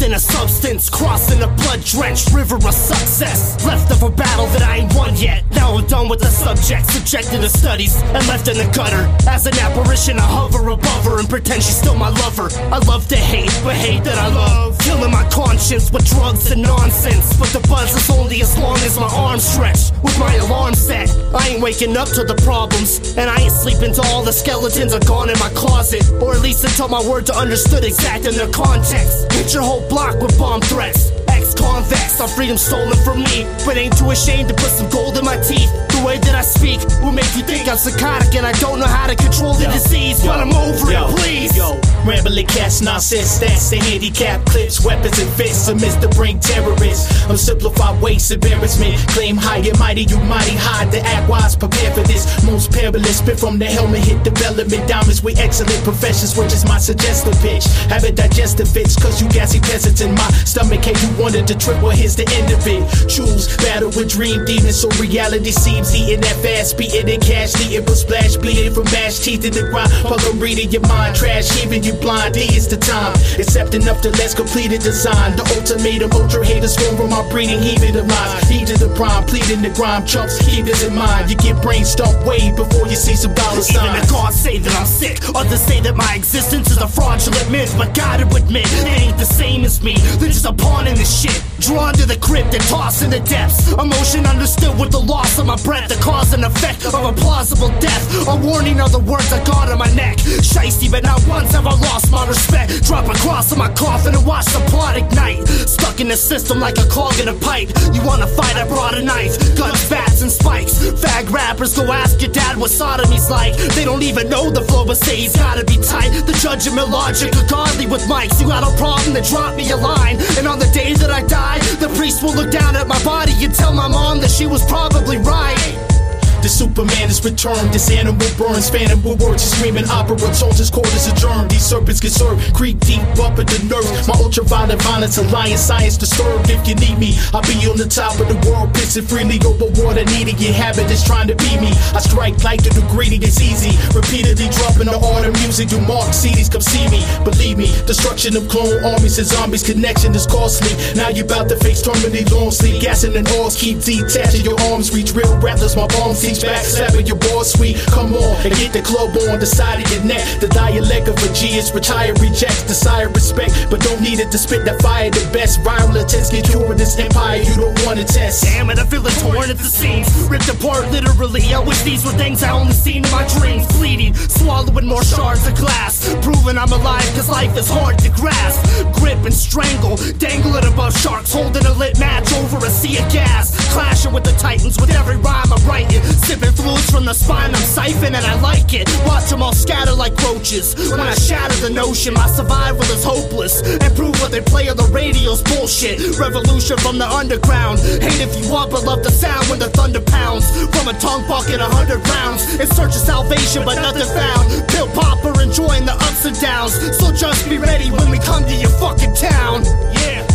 in a substance, crossing a blood-drenched river of success. Left of a battle that I ain't won yet. Now I'm done with the subject, subjected to studies and left in the gutter. As an apparition, I hover above her and pretend she's still my lover. I love to hate, but hate that I love. Killing my conscience with drugs and nonsense. But the buzz is only as long as my arms stretch. With my alarm set, I ain't waking up to the problems, and I ain't sleeping till all the skeletons are gone in my closet. Or at least until my words are understood exact in their context. Hit your whole block with bomb threats. Ex-convex, our freedom stolen from me, but ain't too ashamed to put some gold in my teeth. The way that I speak will make you think I'm psychotic and I don't know how to control the disease, but I'm over it, please. Rambling cats, nonsense, that's the handicap clips, weapons and fists amidst the brain terrorists. Simplified waste, embarrassment, claim high and mighty, you mighty hide to act wise, prepare for this. Most perilous, spit from the helmet, hit development, diamonds with excellent professions, which is my suggestive pitch. Have it digestive fits, cause you gassy peasants in my stomach, hey, you wanted to trip, well here's the end of it. Choose battle with dream demons, so reality seems eating that fast, beating and cash, eating but splash, bleeding from mashed teeth in the grind. Pug, I'm reading your mind, trash, even you blind, D is the time. Accept enough to let's complete a design. The ultimatum, ultra haters, from my breeding, heaving the lines. Heat to the prime, pleading the grime, chumps, keep this in mind. You get brain stumped way before you see some dollar signs. Even the gods say that I'm sick, others say that my existence is a fraudulent myth, but gotta admit, they ain't the same as me. They're just a pawn in this shit, drawn to the crypt and tossed in the depths. Emotion understood with the loss of my breath, the cause and effect of a plausible death. A warning of the words I got on my neck. Shiesty, but not once have I lost my respect. Drop a cross on my coffin and watch the plot ignite. Stuck in the system like a clog in a pipe. You wanna fight, I brought a knife, guns, bats, and spikes. Fag rappers, go ask your dad what sodomy's like. They don't even know the flow, but say he's gotta be tight. The judge of illogic, a godly with mics. You got a problem, then drop me a line. And on the day that I die, the priest will look down at my body and tell my mom that she was probably right. The Superman is returned, this animal burns, phantom with words, he's screaming opera tones, his quarters adjourned. These serpents get served, creep deep up at the nerves. My ultraviolet violence, alliance, science disturbed. If you need me, I'll be on the top of the world, pissing freely over water, needing your habit is trying to be me. I strike like the greedy, it's easy, repeatedly dropping the art of music. You mark CDs, come see me, believe me. Destruction of clone armies and zombies, connection is costly. Now you about to face terminally long sleep, gassing and oils, keep detaching your arms, reach real rappers, my bombs back, slapping your boss sweet. Come on and get the club on the side of your neck. The dialect of a G is retire, rejects, desire respect, but don't need it to spit that fire. The best viral attempts get you in this empire you don't want to test. Damn it, I feel it torn at the seams, ripped apart literally. I wish these were things I only seen in my dreams. Bleeding, swallowing more shards of glass, proving I'm alive cause life is hard to grasp. Grip and strangle, dangling above sharks, holding a lit match over a sea of gas. Clashing with the titans with every rhyme I'm writing. Sipping fluids from the spine, I'm siphoning and I like it. Watch them all scatter like roaches. When I shatter the notion, my survival is hopeless. And prove what they play on the radio's bullshit. Revolution from the underground. Hate if you want, but love the sound when the thunder pounds. From a tongue bucket 100 rounds. In search of salvation, but nothing found. Pill popper enjoying the ups and downs. So just be ready when we come to your fucking town. Yeah.